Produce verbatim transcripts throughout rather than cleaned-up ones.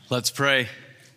Let's pray.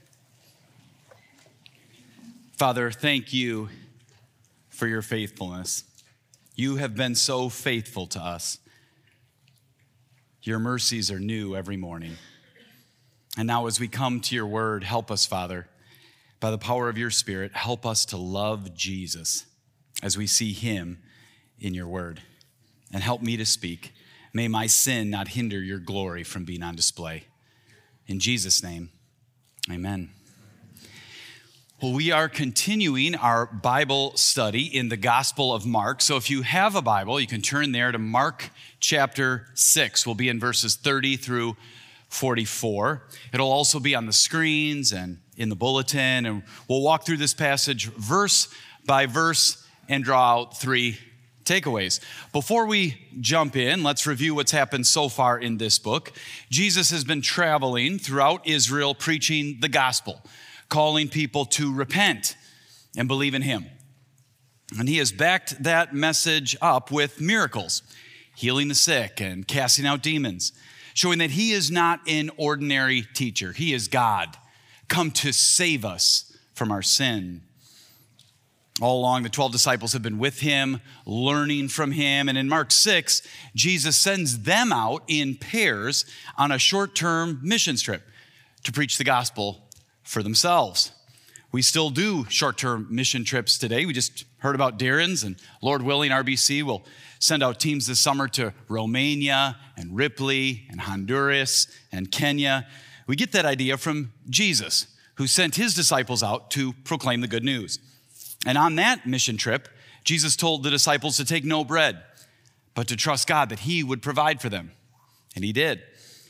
Father, thank you for your faithfulness. You have been so faithful to us. Your mercies are new every morning. And now as we come to your word, help us, Father, by the power of your Spirit, help us to love Jesus as we see him in your word. And help me to speak. May my sin not hinder your glory from being on display. In Jesus' name, amen. Well, we are continuing our Bible study in the Gospel of Mark. So if you have a Bible, you can turn there to Mark chapter six. We'll be in verses thirty through forty-four. It'll also be on the screens and in the bulletin. And we'll walk through this passage verse by verse and draw out three takeaways. Before we jump in, let's review what's happened so far in this book. Jesus has been traveling throughout Israel preaching the gospel, calling people to repent and believe in him. And he has backed that message up with miracles, healing the sick and casting out demons, showing that he is not an ordinary teacher. He is God, come to save us from our sin. All along, the twelve disciples have been with him, learning from him. And in Mark six, Jesus sends them out in pairs on a short-term missions trip to preach the gospel for themselves. We still do short-term mission trips today. We just heard about Darren's, and Lord willing, R B C will send out teams this summer to Romania and Ripley and Honduras and Kenya. We get that idea from Jesus, who sent his disciples out to proclaim the good news. And on that mission trip, Jesus told the disciples to take no bread, but to trust God that he would provide for them. And he did.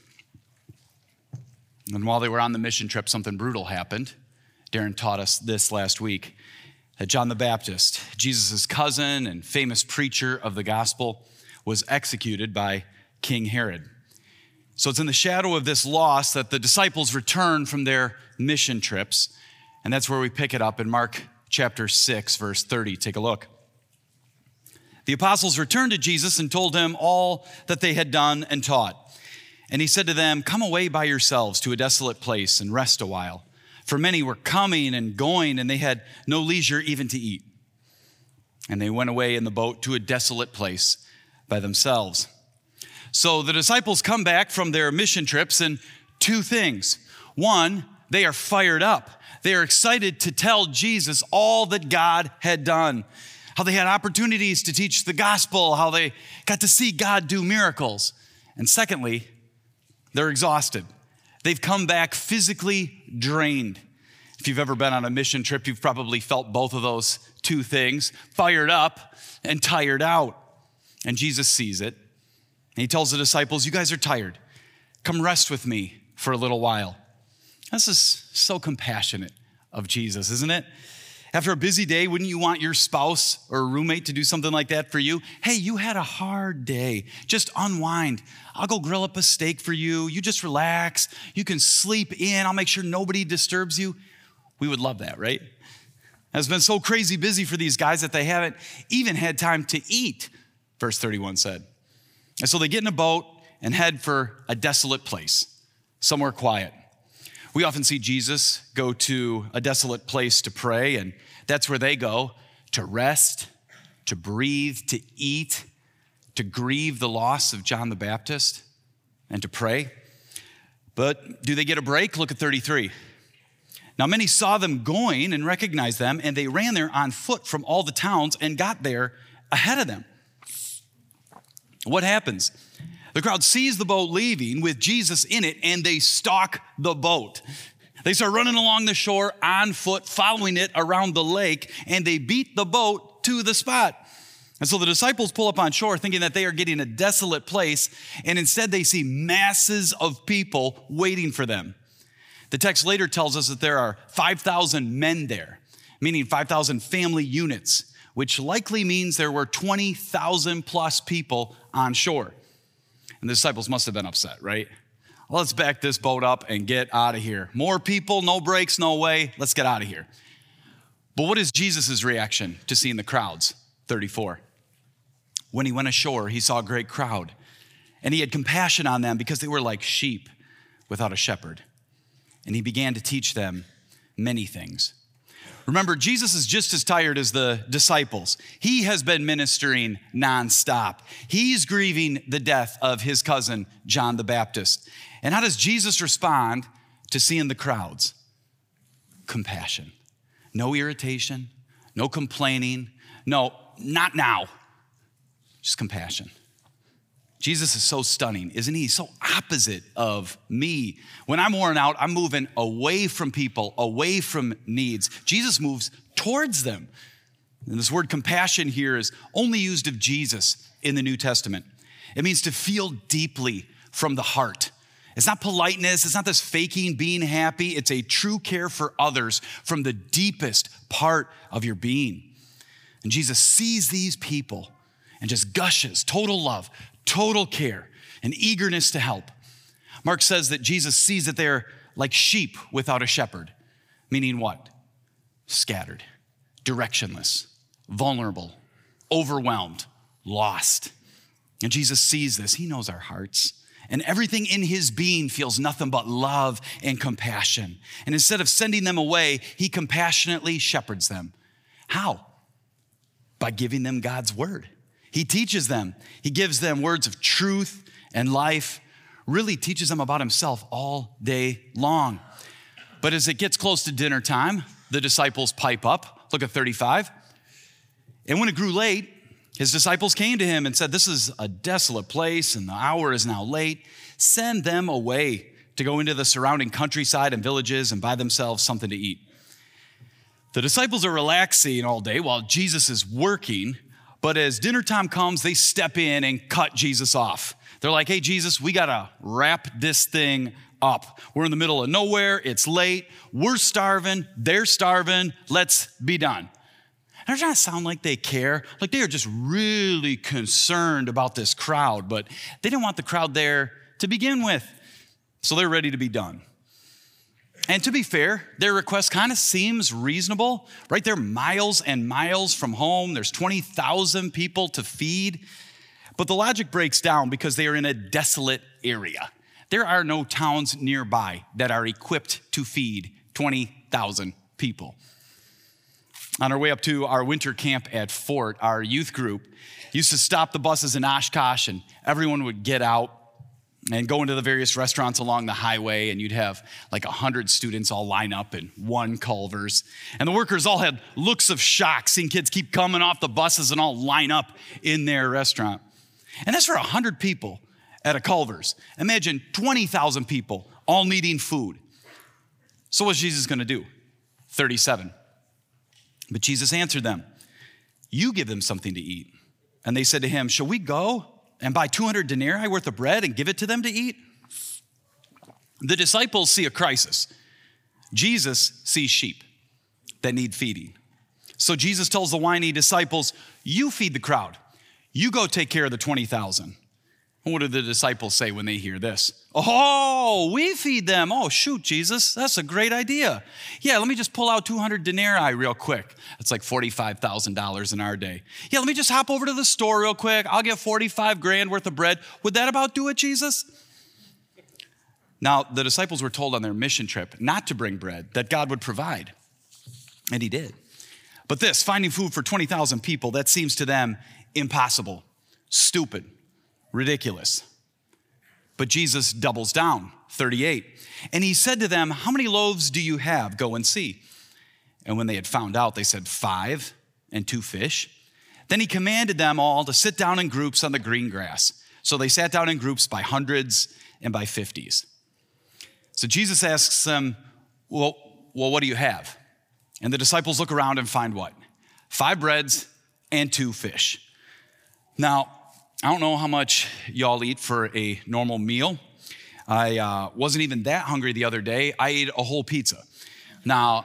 And while they were on the mission trip, something brutal happened. Darren taught us this last week, that John the Baptist, Jesus' cousin and famous preacher of the gospel, was executed by King Herod. So it's in the shadow of this loss that the disciples return from their mission trips. And that's where we pick it up in Mark chapter six, verse thirty. Take a look. The apostles returned to Jesus and told him all that they had done and taught. And he said to them, "Come away by yourselves to a desolate place and rest a while. For many were coming and going, and they had no leisure even to eat." And they went away in the boat to a desolate place by themselves. So the disciples come back from their mission trips, and two things. One, they are fired up. They are excited to tell Jesus all that God had done, how they had opportunities to teach the gospel, how they got to see God do miracles. And secondly, they're exhausted. They've come back physically drained. If you've ever been on a mission trip, you've probably felt both of those two things, fired up and tired out. And Jesus sees it. And he tells the disciples, "You guys are tired. Come rest with me for a little while." This is so compassionate of Jesus, isn't it? After a busy day, wouldn't you want your spouse or a roommate to do something like that for you? Hey, you had a hard day. Just unwind. I'll go grill up a steak for you. You just relax. You can sleep in. I'll make sure nobody disturbs you. We would love that, right? It's been so crazy busy for these guys that they haven't even had time to eat, verse thirty-one said. And so they get in a boat and head for a desolate place, somewhere quiet. We often see Jesus go to a desolate place to pray, and that's where they go to rest, to breathe, to eat, to grieve the loss of John the Baptist, and to pray. But do they get a break? Look at thirty-three. Now many saw them going and recognized them, and they ran there on foot from all the towns and got there ahead of them. What happens? The crowd sees the boat leaving with Jesus in it, and they stalk the boat. They start running along the shore on foot, following it around the lake, and they beat the boat to the spot. And so the disciples pull up on shore thinking that they are getting a desolate place, and instead they see masses of people waiting for them. The text later tells us that there are five thousand men there, meaning five thousand family units, which likely means there were twenty thousand plus people on shore. And the disciples must have been upset, right? Let's back this boat up and get out of here. More people, no brakes, no way. Let's get out of here. But what is Jesus' reaction to seeing the crowds? thirty-four. When he went ashore, he saw a great crowd, and he had compassion on them because they were like sheep without a shepherd. and he began to teach them many things. Remember, Jesus is just as tired as the disciples. He has been ministering nonstop. He's grieving the death of his cousin, John the Baptist. And how does Jesus respond to seeing the crowds? Compassion. No irritation, no complaining, no, not now, just compassion. Jesus is so stunning, isn't he? He's so opposite of me. When I'm worn out, I'm moving away from people, away from needs. Jesus moves towards them. And this word compassion here is only used of Jesus in the New Testament. It means to feel deeply from the heart. It's not politeness. It's not this faking being happy. It's a true care for others from the deepest part of your being. And Jesus sees these people and just gushes total love, total care, and eagerness to help. Mark says that Jesus sees that they're like sheep without a shepherd, meaning what? Scattered, directionless, vulnerable, overwhelmed, lost. And Jesus sees this. He knows our hearts. And everything in his being feels nothing but love and compassion. And instead of sending them away, he compassionately shepherds them. How? By giving them God's word. He teaches them. He gives them words of truth and life, really teaches them about himself all day long. But as it gets close to dinner time, the disciples pipe up. Look at thirty-five. And when it grew late, his disciples came to him and said, "This is a desolate place and the hour is now late. Send them away to go into the surrounding countryside and villages and buy themselves something to eat." The disciples are relaxing all day while Jesus is working, but as dinner time comes, they step in and cut Jesus off. They're like, "Hey, Jesus, we gotta wrap this thing up. We're in the middle of nowhere, it's late, we're starving, they're starving, let's be done." They're trying to sound like they care, like they are just really concerned about this crowd, but they didn't want the crowd there to begin with, so they're ready to be done. And to be fair, their request kind of seems reasonable, right? They're miles and miles from home. There's twenty thousand people to feed, but the logic breaks down because they are in a desolate area. There are no towns nearby that are equipped to feed twenty thousand people. On our way up to our winter camp at Fort, our youth group used to stop the buses in Oshkosh, and everyone would get out and go into the various restaurants along the highway, and you'd have like a hundred students all line up in one Culver's. And the workers all had looks of shock seeing kids keep coming off the buses and all line up in their restaurant. And that's for a hundred people at a Culver's. Imagine twenty thousand people all needing food. So what's Jesus gonna do? thirty-seven. But Jesus answered them, "You give them something to eat." And they said to him, "Shall we go and buy two hundred denarii worth of bread and give it to them to eat?" The disciples see a crisis. Jesus sees sheep that need feeding. So Jesus tells the whiny disciples, "You feed the crowd. You go take care of the twenty thousand. And what do the disciples say when they hear this? "Oh, we feed them. Oh, shoot, Jesus, that's a great idea. Yeah, let me just pull out two hundred denarii real quick." It's like forty-five thousand dollars in our day. "Yeah, let me just hop over to the store real quick. I'll get forty-five grand worth of bread. Would that about do it, Jesus?" Now, the disciples were told on their mission trip not to bring bread, that God would provide. And he did. But this, finding food for twenty thousand people, that seems to them impossible, stupid, ridiculous. But Jesus doubles down, thirty-eight. And he said to them, "How many loaves do you have? Go and see." And when they had found out, they said, "Five and two fish." Then he commanded them all to sit down in groups on the green grass. So they sat down in groups by hundreds and by fifties. So Jesus asks them, well, well, what do you have? And the disciples look around and find what? Five breads and two fish. Now, I don't know how much y'all eat for a normal meal. I uh, wasn't even that hungry the other day. I ate a whole pizza. Now,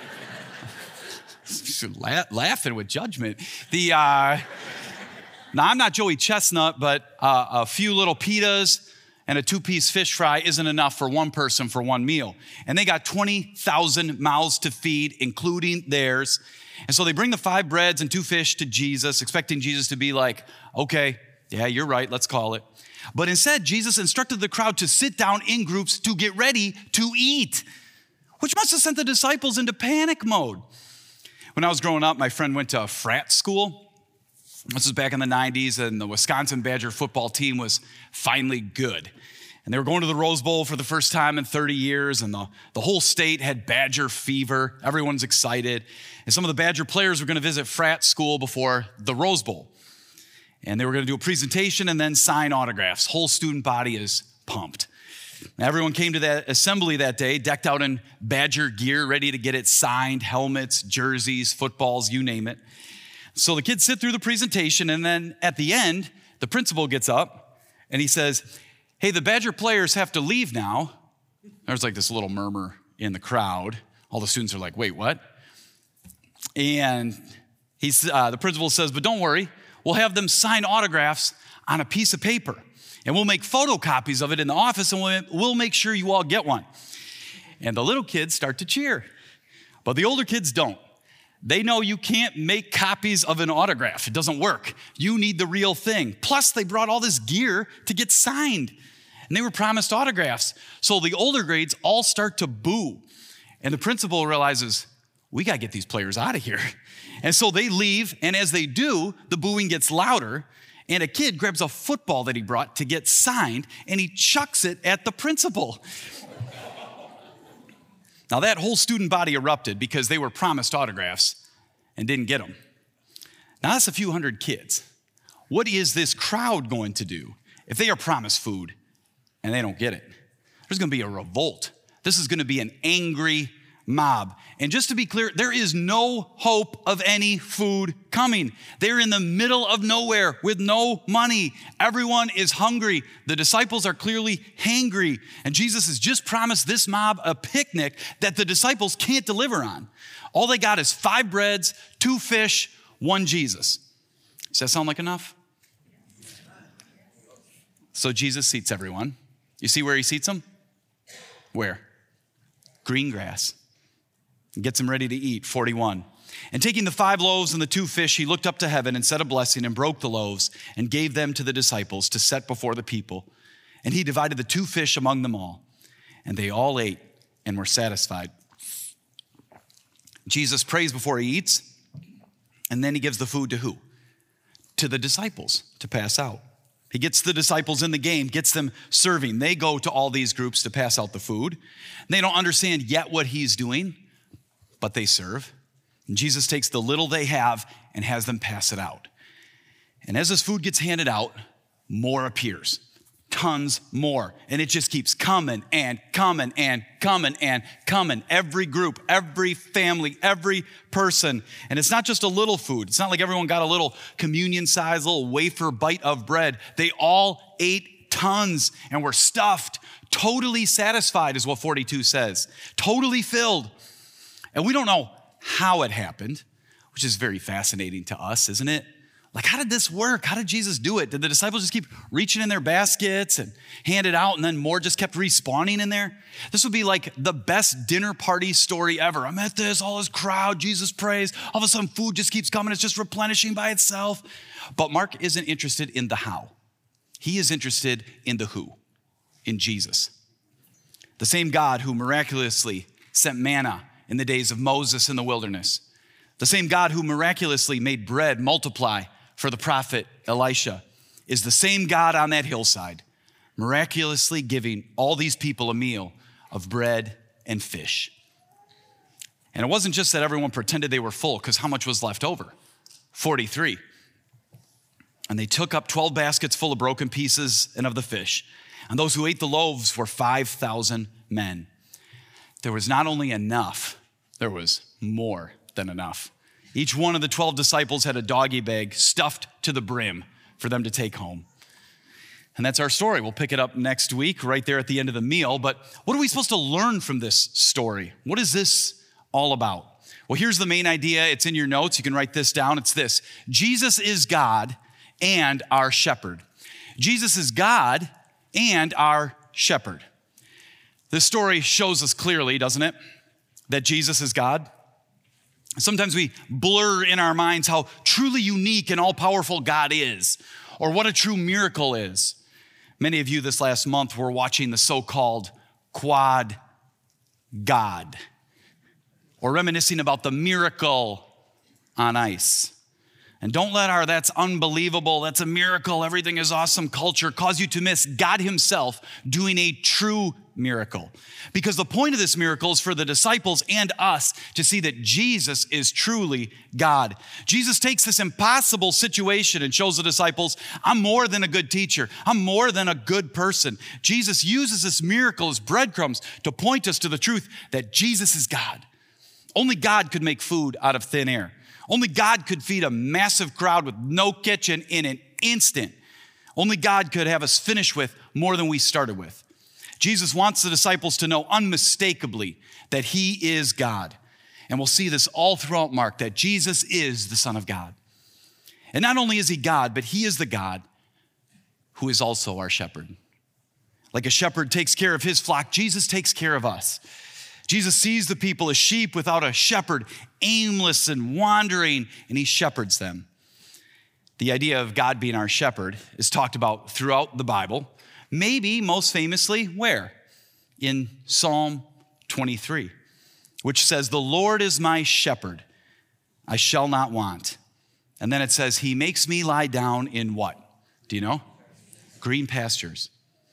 la- laughing with judgment. The uh, now I'm not Joey Chestnut, but uh, a few little pitas and a two-piece fish fry isn't enough for one person for one meal. And they got twenty thousand mouths to feed, including theirs. And so they bring the five breads and two fish to Jesus, expecting Jesus to be like, "Okay, yeah, you're right, let's call it." But instead, Jesus instructed the crowd to sit down in groups to get ready to eat. which must have sent the disciples into panic mode. When I was growing up, my friend went to a frat school. This was back in the nineties, and the Wisconsin Badger football team was finally good. And they were going to the Rose Bowl for the first time in thirty years, and the, the whole state had Badger fever. Everyone's excited. And some of the Badger players were going to visit frat school before the Rose Bowl. And they were going to do a presentation and then sign autographs. Whole student body is pumped. Everyone came to that assembly that day, decked out in Badger gear, ready to get it signed, helmets, jerseys, footballs, you name it. So the kids sit through the presentation, and then at the end, the principal gets up and he says, hey, the Badger players have to leave now. There's like this little murmur in the crowd. All the students are like, wait, what? And he's, uh, the principal says, but don't worry, we'll have them sign autographs on a piece of paper. And we'll make photocopies of it in the office, and we'll, we'll make sure you all get one. And the little kids start to cheer. But the older kids don't. They know you can't make copies of an autograph. It doesn't work. You need the real thing. Plus, they brought all this gear to get signed. And they were promised autographs. So the older grades all start to boo. And the principal realizes, we got to get these players out of here. And so they leave, and as they do, the booing gets louder. And a kid grabs a football that he brought to get signed, and he chucks it at the principal. Now, that whole student body erupted because they were promised autographs and didn't get them. Now, that's a few hundred kids. What is this crowd going to do if they are promised food and they don't get it? There's going to be a revolt. This is going to be an angry mob. And just to be clear, there is no hope of any food coming. They're in the middle of nowhere with no money. Everyone is hungry. The disciples are clearly hangry. And Jesus has just promised this mob a picnic that the disciples can't deliver on. All they got is five breads, two fish, one Jesus. Does that sound like enough? So Jesus seats everyone. You see where he seats them? Where? Green grass. And gets them ready to eat, forty-one. And taking the five loaves and the two fish, he looked up to heaven and said a blessing and broke the loaves and gave them to the disciples to set before the people. And he divided the two fish among them all. And they all ate and were satisfied. Jesus prays before he eats, and then he gives the food to who? To the disciples to pass out. He gets the disciples in the game, gets them serving. They go to all these groups to pass out the food. They don't understand yet what he's doing, but they serve. And Jesus takes the little they have and has them pass it out. And as this food gets handed out, more appears. Tons more. And it just keeps coming and coming and coming and coming. Every group, every family, every person. And it's not just a little food. It's not like everyone got a little communion-sized little wafer bite of bread. They all ate tons and were stuffed. Totally satisfied is what forty-two says. Totally filled. And we don't know how it happened, which is very fascinating to us, isn't it? Like, how did this work? How did Jesus do it? Did the disciples just keep reaching in their baskets and hand it out, and then more just kept respawning in there? This would be like the best dinner party story ever. I'm at this, all this crowd, Jesus prays. All of a sudden, food just keeps coming. It's just replenishing by itself. But Mark isn't interested in the how. He is interested in the who, in Jesus. The same God who miraculously sent manna in the days of Moses in the wilderness. The same God who miraculously made bread multiply for the prophet Elisha is the same God on that hillside, miraculously giving all these people a meal of bread and fish. And it wasn't just that everyone pretended they were full, because how much was left over? forty-three. And they took up twelve baskets full of broken pieces and of the fish. And those who ate the loaves were five thousand men. There was not only enough, there was more than enough. Each one of the twelve disciples had a doggy bag stuffed to the brim for them to take home. And that's our story. We'll pick it up next week, right there at the end of the meal. But what are we supposed to learn from this story? What is this all about? Well, here's the main idea. It's in your notes. You can write this down. It's this: Jesus is God and our shepherd. Jesus is God and our shepherd. This story shows us clearly, doesn't it, that Jesus is God? Sometimes we blur in our minds how truly unique and all-powerful God is, or what a true miracle is. Many of you this last month were watching the so-called Quad God or reminiscing about the miracle on ice. And don't let our "that's unbelievable, that's a miracle, everything is awesome" culture cause you to miss God himself doing a true miracle. Because the point of this miracle is for the disciples and us to see that Jesus is truly God. Jesus takes this impossible situation and shows the disciples, I'm more than a good teacher. I'm more than a good person. Jesus uses this miracle as breadcrumbs to point us to the truth that Jesus is God. Only God could make food out of thin air. Only God could feed a massive crowd with no kitchen in an instant. Only God could have us finish with more than we started with. Jesus wants the disciples to know unmistakably that he is God. And we'll see this all throughout Mark, that Jesus is the Son of God. And not only is he God, but he is the God who is also our shepherd. Like a shepherd takes care of his flock, Jesus takes care of us. Jesus sees the people as sheep without a shepherd, aimless and wandering, and he shepherds them. The idea of God being our shepherd is talked about throughout the Bible. Maybe most famously, where? In Psalm twenty-three, which says, "The Lord is my shepherd, I shall not want." And then it says, "He makes me lie down in" what? Do you know? Green pastures.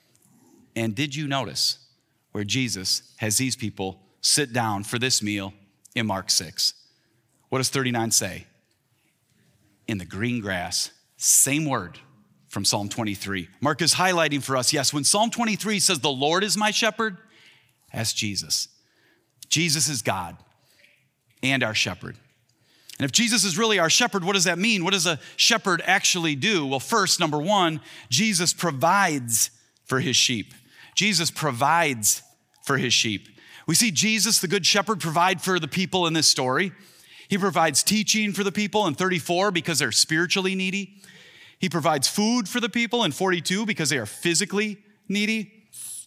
And did you notice where Jesus has these people sit down for this meal in Mark six? What does thirty-nine say? In the green grass. Same word from Psalm twenty-three. Mark is highlighting for us, yes, when Psalm twenty-three says, "The Lord is my shepherd," that's Jesus. Jesus is God and our shepherd. And if Jesus is really our shepherd, what does that mean? What does a shepherd actually do? Well, first, number one, Jesus provides for his sheep. Jesus provides for his sheep. We see Jesus, the good shepherd, provide for the people in this story. He provides teaching for the people in thirty-four because they're spiritually needy. He provides food for the people in forty-two because they are physically needy.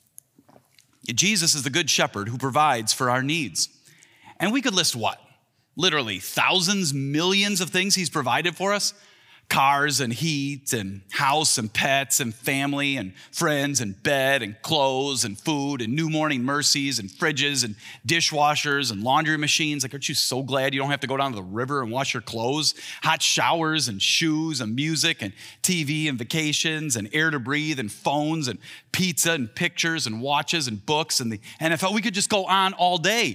Jesus is the good shepherd who provides for our needs. And we could list what? Literally thousands, millions of things he's provided for us. Cars and heat and house and pets and family and friends and bed and clothes and food and new morning mercies and fridges and dishwashers and laundry machines. Like, aren't you so glad you don't have to go down to the river and wash your clothes? Hot showers and shoes and music and T V and vacations and air to breathe and phones and pizza and pictures and watches and books and the N F L. We could just go on all day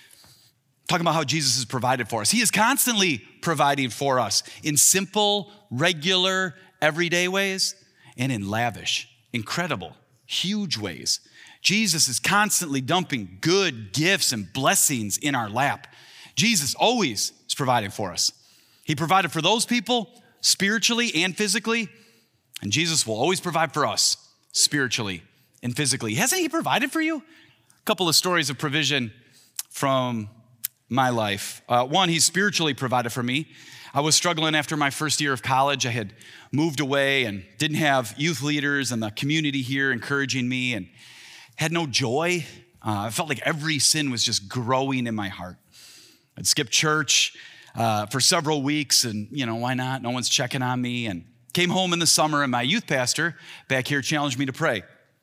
talking about how Jesus has provided for us. He is constantly providing for us in simple, regular, everyday ways and in lavish, incredible, huge ways. Jesus is constantly dumping good gifts and blessings in our lap. Jesus always is providing for us. He provided for those people spiritually and physically, and Jesus will always provide for us spiritually and physically. Hasn't he provided for you? A couple of stories of provision from my life. Uh, one, he's spiritually provided for me. I was struggling after my first year of college. I had moved away and didn't have youth leaders and the community here encouraging me and had no joy. Uh, I felt like every sin was just growing in my heart. I'd skip church uh, for several weeks and, you know, why not? No one's checking on me. And came home in the summer and my youth pastor back here challenged me to pray.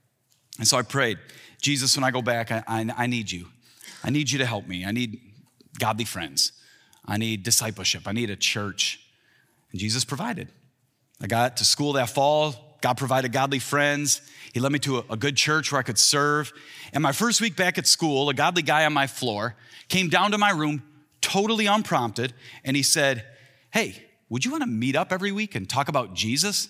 And so I prayed, Jesus, when I go back, I, I, I need you. I need you to help me. I need godly friends. I need discipleship. I need a church. And Jesus provided. I got to school that fall. God provided godly friends. He led me to a, a good church where I could serve. And my first week back at school, a godly guy on my floor came down to my room, totally unprompted, and he said, "Hey, would you want to meet up every week and talk about Jesus?"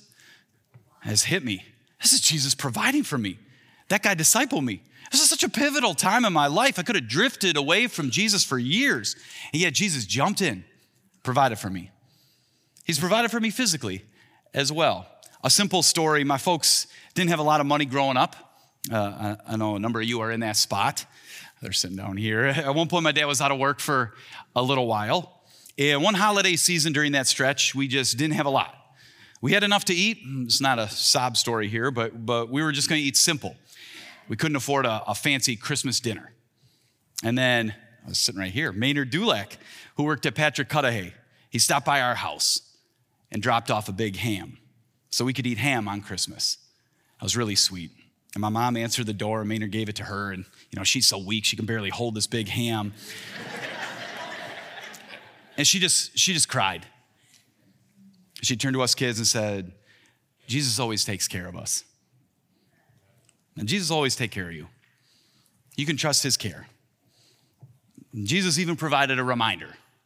It has hit me. This is Jesus providing for me. That guy discipled me. This is such a pivotal time in my life. I could have drifted away from Jesus for years. And yet Jesus jumped in, provided for me. He's provided for me physically as well. A simple story. My folks didn't have a lot of money growing up. Uh, I, I know a number of you are in that spot. They're sitting down here. At one point, my dad was out of work for a little while. And one holiday season during that stretch, we just didn't have a lot. We had enough to eat. It's not a sob story here, but, but we were just going to eat simple. We couldn't afford a, a fancy Christmas dinner. And then, I was sitting right here, Maynard Dulac, who worked at Patrick Cudahy, he stopped by our house and dropped off a big ham so we could eat ham on Christmas. That was really sweet. And my mom answered the door, and Maynard gave it to her, and you know, she's so weak, she can barely hold this big ham. And she just, she just cried. She turned to us kids and said, Jesus always takes care of us. And Jesus always take care of you. You can trust his care. And Jesus even provided a reminder,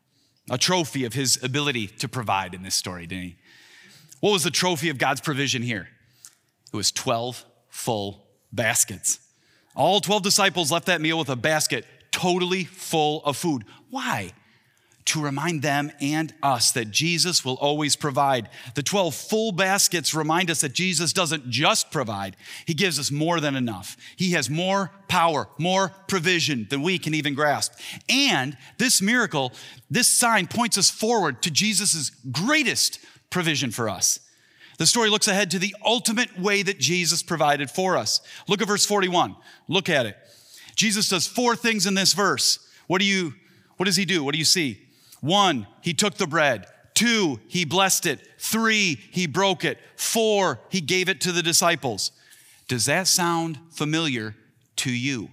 a trophy of his ability to provide in this story, didn't he? What was the trophy of God's provision here? It was twelve full baskets. All twelve disciples left that meal with a basket totally full of food. Why? To remind them and us that Jesus will always provide. The twelve full baskets remind us that Jesus doesn't just provide. He gives us more than enough. He has more power, more provision than we can even grasp. And this miracle, this sign points us forward to Jesus' greatest provision for us. The story looks ahead to the ultimate way that Jesus provided for us. Look at verse forty-one. Look at it. Jesus does four things in this verse. What do you, what does he do? What do you see? One, he took the bread. Two, he blessed it. Three, he broke it. Four, he gave it to the disciples. Does that sound familiar to you?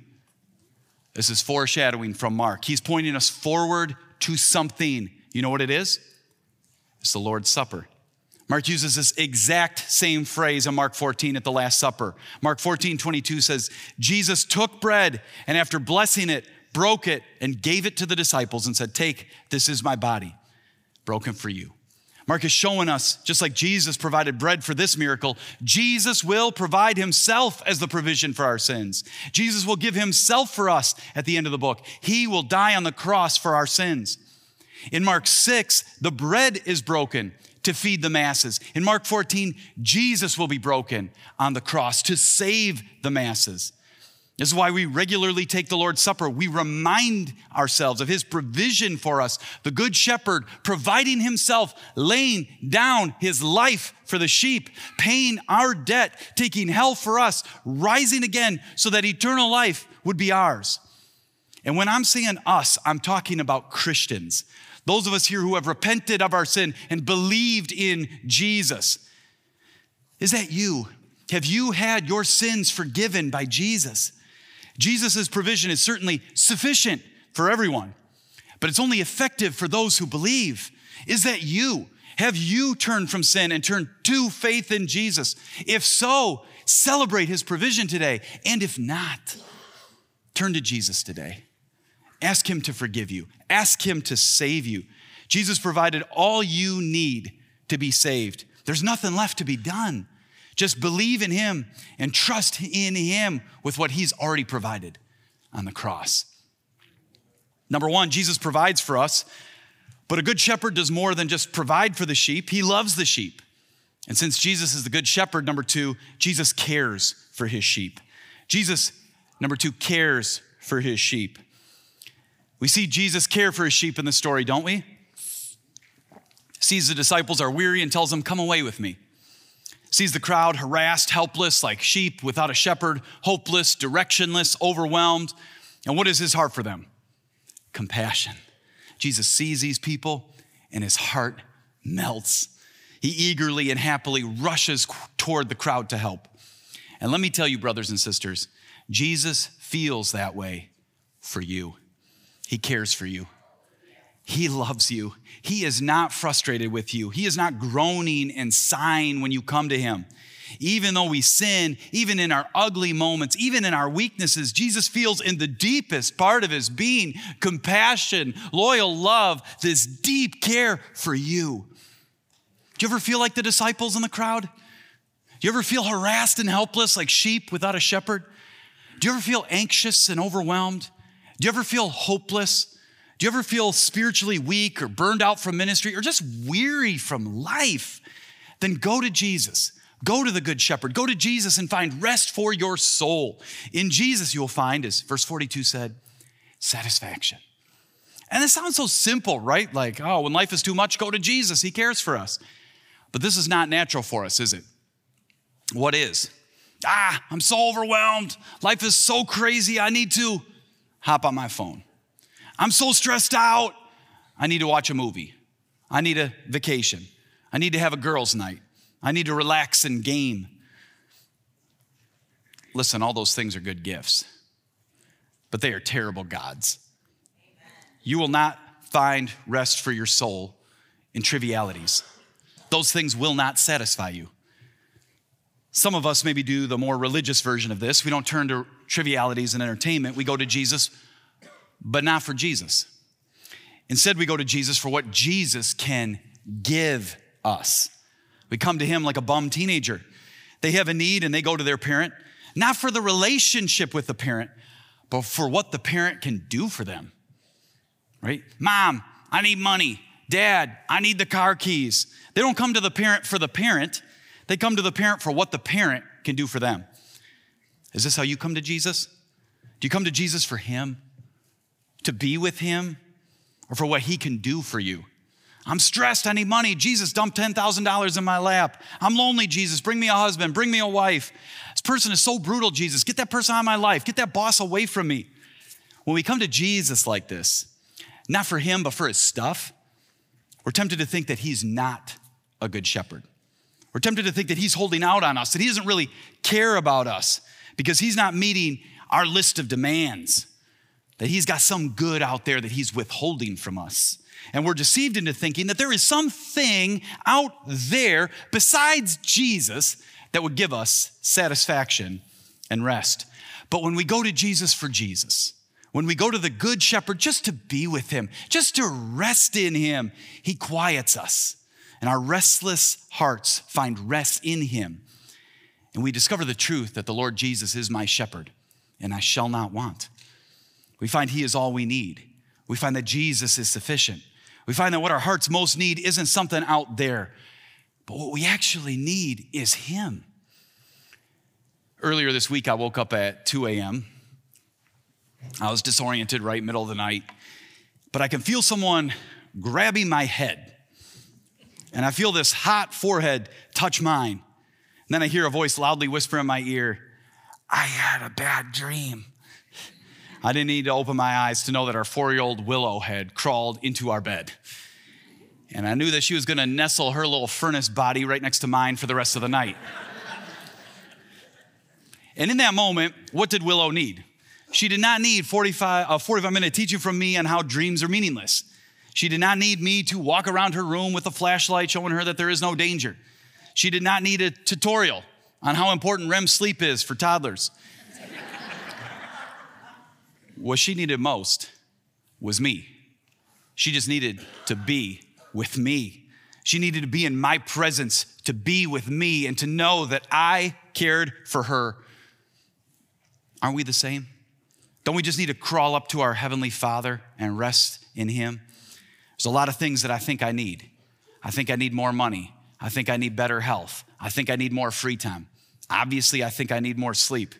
This is foreshadowing from Mark. He's pointing us forward to something. You know what it is? It's the Lord's Supper. Mark uses this exact same phrase in Mark fourteen at the Last Supper. Mark fourteen twenty-two says, Jesus took bread and after blessing it, broke it and gave it to the disciples and said, take, this is my body, broken for you. Mark is showing us, just like Jesus provided bread for this miracle, Jesus will provide himself as the provision for our sins. Jesus will give himself for us at the end of the book. He will die on the cross for our sins. In Mark six, the bread is broken to feed the masses. In Mark fourteen, Jesus will be broken on the cross to save the masses. This is why we regularly take the Lord's Supper. We remind ourselves of his provision for us, the good shepherd providing himself, laying down his life for the sheep, paying our debt, taking hell for us, rising again so that eternal life would be ours. And when I'm saying us, I'm talking about Christians. Those of us here who have repented of our sin and believed in Jesus. Is that you? Have you had your sins forgiven by Jesus? Jesus' provision is certainly sufficient for everyone, but it's only effective for those who believe. Is that you? Have you turned from sin and turned to faith in Jesus? If so, celebrate his provision today. And if not, turn to Jesus today. Ask him to forgive you. Ask him to save you. Jesus provided all you need to be saved. There's nothing left to be done. Just believe in him and trust in him with what he's already provided on the cross. Number one, Jesus provides for us, but a good shepherd does more than just provide for the sheep. He loves the sheep. And since Jesus is the good shepherd, number two, Jesus cares for his sheep. Jesus, number two, cares for his sheep. We see Jesus care for his sheep in the story, don't we? Sees the disciples are weary and tells them, come away with me. Sees the crowd harassed, helpless, like sheep without a shepherd, hopeless, directionless, overwhelmed. And what is his heart for them? Compassion. Jesus sees these people and his heart melts. He eagerly and happily rushes toward the crowd to help. And let me tell you, brothers and sisters, Jesus feels that way for you. He cares for you. He loves you. He is not frustrated with you. He is not groaning and sighing when you come to him. Even though we sin, even in our ugly moments, even in our weaknesses, Jesus feels in the deepest part of his being compassion, loyal love, this deep care for you. Do you ever feel like the disciples in the crowd? Do you ever feel harassed and helpless like sheep without a shepherd? Do you ever feel anxious and overwhelmed? Do you ever feel hopeless? Do you ever feel spiritually weak or burned out from ministry or just weary from life? Then go to Jesus. Go to the Good Shepherd. Go to Jesus and find rest for your soul. In Jesus, you'll find, as verse forty-two said, satisfaction. And it sounds so simple, right? Like, oh, when life is too much, go to Jesus. He cares for us. But this is not natural for us, is it? What is? Ah, I'm so overwhelmed. Life is so crazy. I need to hop on my phone. I'm so stressed out. I need to watch a movie. I need a vacation. I need to have a girls' night. I need to relax and game. Listen, all those things are good gifts, but they are terrible gods. You will not find rest for your soul in trivialities. Those things will not satisfy you. Some of us maybe do the more religious version of this. We don't turn to trivialities and entertainment. We go to Jesus, but not for Jesus. Instead, we go to Jesus for what Jesus can give us. We come to him like a bum teenager. They have a need and they go to their parent, not for the relationship with the parent, but for what the parent can do for them, right? Mom, I need money. Dad, I need the car keys. They don't come to the parent for the parent. They come to the parent for what the parent can do for them. Is this how you come to Jesus? Do you come to Jesus for him? To be with him? Or for what he can do for you? I'm stressed, I need money. Jesus, dump ten thousand dollars in my lap. I'm lonely, Jesus, bring me a husband, bring me a wife. This person is so brutal, Jesus. Get that person out of my life. Get that boss away from me. When we come to Jesus like this, not for him, but for his stuff, we're tempted to think that he's not a good shepherd. We're tempted to think that he's holding out on us, that he doesn't really care about us because he's not meeting our list of demands, that he's got some good out there that he's withholding from us. And we're deceived into thinking that there is something out there besides Jesus that would give us satisfaction and rest. But when we go to Jesus for Jesus, when we go to the good shepherd just to be with him, just to rest in him, he quiets us. And our restless hearts find rest in him. And we discover the truth that the Lord Jesus is my shepherd, and I shall not want. We find he is all we need. We find that Jesus is sufficient. We find that what our hearts most need isn't something out there, but what we actually need is him. Earlier this week, I woke up at two a.m. I was disoriented right middle of the night, but I can feel someone grabbing my head. And I feel this hot forehead touch mine. And then I hear a voice loudly whisper in my ear, I had a bad dream. I didn't need to open my eyes to know that our four-year-old Willow had crawled into our bed. And I knew that she was gonna nestle her little furnace body right next to mine for the rest of the night. And in that moment, what did Willow need? She did not need forty-five, a forty-five minute teaching from me on how dreams are meaningless. She did not need me to walk around her room with a flashlight showing her that there is no danger. She did not need a tutorial on how important R E M sleep is for toddlers. What she needed most was me. She just needed to be with me. She needed to be in my presence, to be with me and to know that I cared for her. Aren't we the same? Don't we just need to crawl up to our Heavenly Father and rest in him? There's a lot of things that I think I need. I think I need more money. I think I need better health. I think I need more free time. Obviously, I think I need more sleep.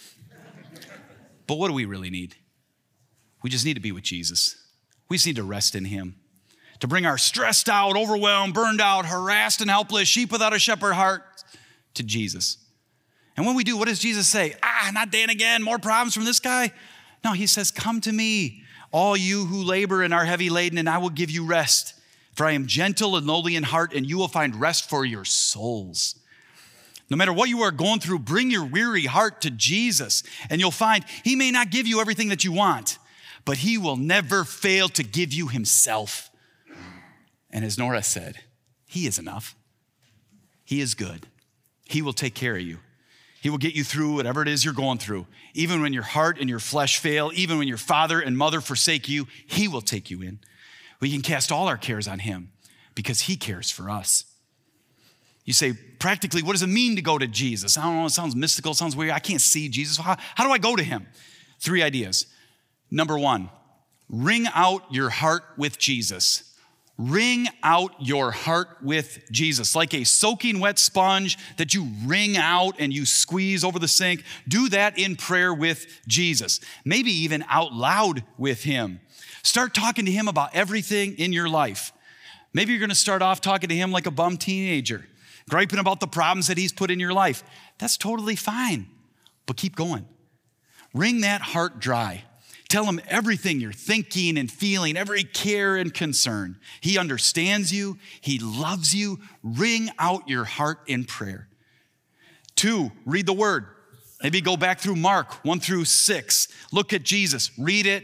But what do we really need? We just need to be with Jesus. We just need to rest in him. To bring our stressed out, overwhelmed, burned out, harassed, and helpless sheep without a shepherd heart to Jesus. And when we do, what does Jesus say? Ah, not Dan again, more problems from this guy? No, he says, come to me, all you who labor and are heavy laden, and I will give you rest. For I am gentle and lowly in heart, and you will find rest for your souls. No matter what you are going through, bring your weary heart to Jesus, and you'll find he may not give you everything that you want, but he will never fail to give you himself. And as Nora said, he is enough. He is good. He will take care of you. He will get you through whatever it is you're going through. Even when your heart and your flesh fail, even when your father and mother forsake you, he will take you in. We can cast all our cares on him because he cares for us. You say, practically, what does it mean to go to Jesus? I don't know, it sounds mystical, it sounds weird. I can't see Jesus. How, how do I go to him? Three ideas. Number one, wring out your heart with Jesus. Wring out your heart with Jesus. Like a soaking wet sponge that you wring out and you squeeze over the sink. Do that in prayer with Jesus. Maybe even out loud with him. Start talking to him about everything in your life. Maybe you're gonna start off talking to him like a bum teenager, griping about the problems that he's put in your life. That's totally fine, but keep going. Wring that heart dry. Tell him everything you're thinking and feeling, every care and concern. He understands you. He loves you. Wring out your heart in prayer. Two, read the word. Maybe go back through Mark one through six. Look at Jesus. Read it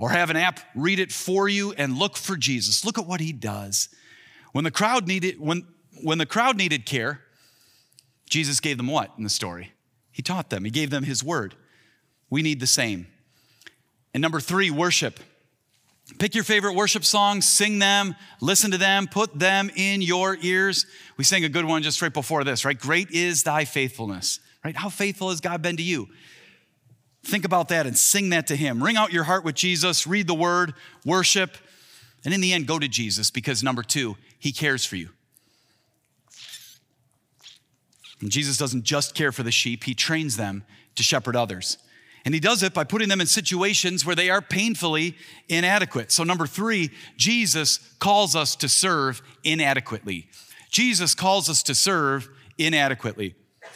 or have an app read it for you and look for Jesus. Look at what he does. When the crowd needed, when, when the crowd needed care, Jesus gave them what in the story? He taught them. He gave them his word. We need the same. And number three, worship. Pick your favorite worship songs, sing them, listen to them, put them in your ears. We sang a good one just right before this, right? Great is thy faithfulness, right? How faithful has God been to you? Think about that and sing that to him. Ring out your heart with Jesus, read the word, worship, and in the end, go to Jesus because number two, he cares for you. And Jesus doesn't just care for the sheep, he trains them to shepherd others. And he does it by putting them in situations where they are painfully inadequate. So number three, Jesus calls us to serve inadequately. Jesus calls us to serve inadequately.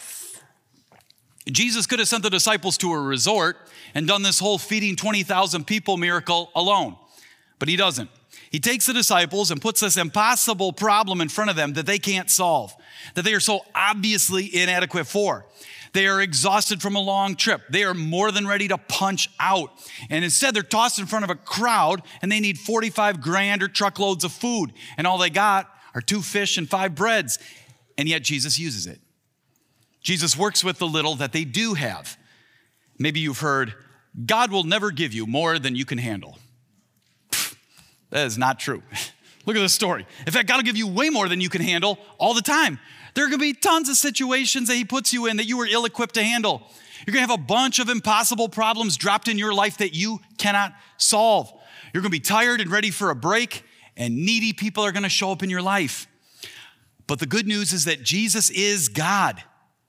Jesus could have sent the disciples to a resort and done this whole feeding twenty thousand people miracle alone, but he doesn't. He takes the disciples and puts this impossible problem in front of them that they can't solve, that they are so obviously inadequate for. They are exhausted from a long trip. They are more than ready to punch out. And instead, they're tossed in front of a crowd and they need forty-five grand or truckloads of food. And all they got are two fish and five breads. And yet Jesus uses it. Jesus works with the little that they do have. Maybe you've heard, God will never give you more than you can handle. Pfft, that is not true. Look at this story. In fact, God will give you way more than you can handle all the time. There are going to be tons of situations that he puts you in that you are ill-equipped to handle. You're going to have a bunch of impossible problems dropped in your life that you cannot solve. You're going to be tired and ready for a break, and needy people are going to show up in your life. But the good news is that Jesus is God.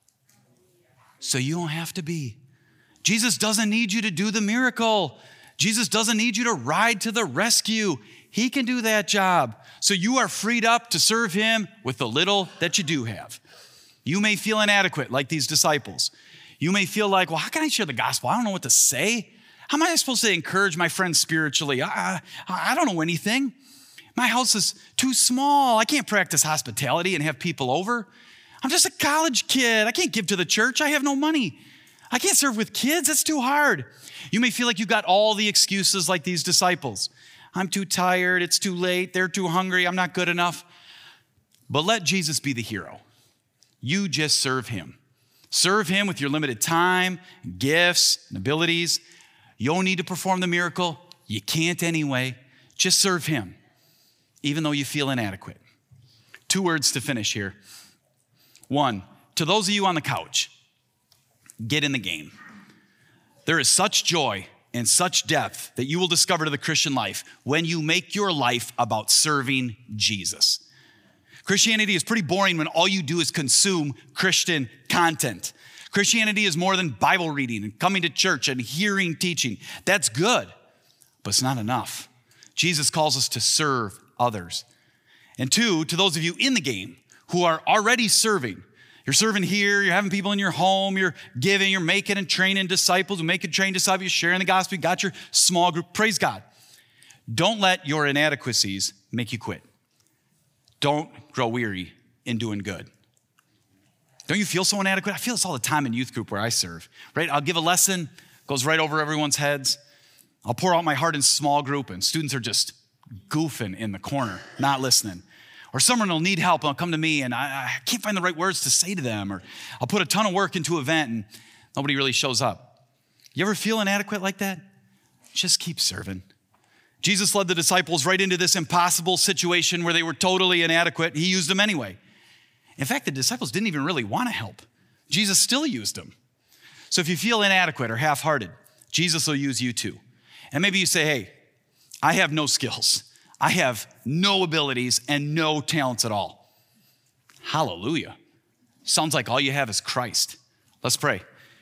So you don't have to be. Jesus doesn't need you to do the miracle. Jesus doesn't need you to ride to the rescue. He can do that job. So you are freed up to serve him with the little that you do have. You may feel inadequate like these disciples. You may feel like, well, how can I share the gospel? I don't know what to say. How am I supposed to encourage my friends spiritually? I, I, I don't know anything. My house is too small. I can't practice hospitality and have people over. I'm just a college kid. I can't give to the church. I have no money. I can't serve with kids. That's too hard. You may feel like you've got all the excuses like these disciples. I'm too tired. It's too late. They're too hungry. I'm not good enough. But let Jesus be the hero. You just serve him. Serve him with your limited time, gifts, and abilities. You don't need to perform the miracle. You can't anyway. Just serve him, even though you feel inadequate. Two words to finish here. One, to those of you on the couch, get in the game. There is such joy and such depth that you will discover to the Christian life when you make your life about serving Jesus. Christianity is pretty boring when all you do is consume Christian content. Christianity is more than Bible reading and coming to church and hearing teaching. That's good, but it's not enough. Jesus calls us to serve others. And two, to those of you in the game who are already serving, you're serving here, you're having people in your home, you're giving, you're making and training disciples, you're making and training disciples, you're sharing the gospel, you got your small group. Praise God. Don't let your inadequacies make you quit. Don't grow weary in doing good. Don't you feel so inadequate? I feel this all the time in youth group where I serve, right? I'll give a lesson, goes right over everyone's heads. I'll pour out my heart in small group and students are just goofing in the corner, not listening. Or someone will need help and they'll come to me and I, I can't find the right words to say to them. Or I'll put a ton of work into an event and nobody really shows up. You ever feel inadequate like that? Just keep serving. Jesus led the disciples right into this impossible situation where they were totally inadequate. He used them anyway. In fact, the disciples didn't even really want to help. Jesus still used them. So if you feel inadequate or half-hearted, Jesus will use you too. And maybe you say, hey, I have no skills. I have no abilities and no talents at all. Hallelujah. Sounds like all you have is Christ. Let's pray.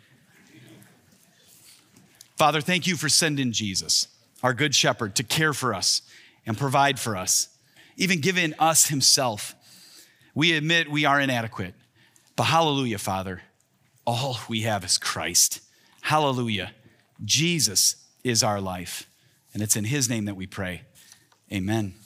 Father, thank you for sending Jesus, our good shepherd, to care for us and provide for us, even giving us himself. We admit we are inadequate, but hallelujah, Father, all we have is Christ. Hallelujah. Jesus is our life, and it's in his name that we pray. Amen.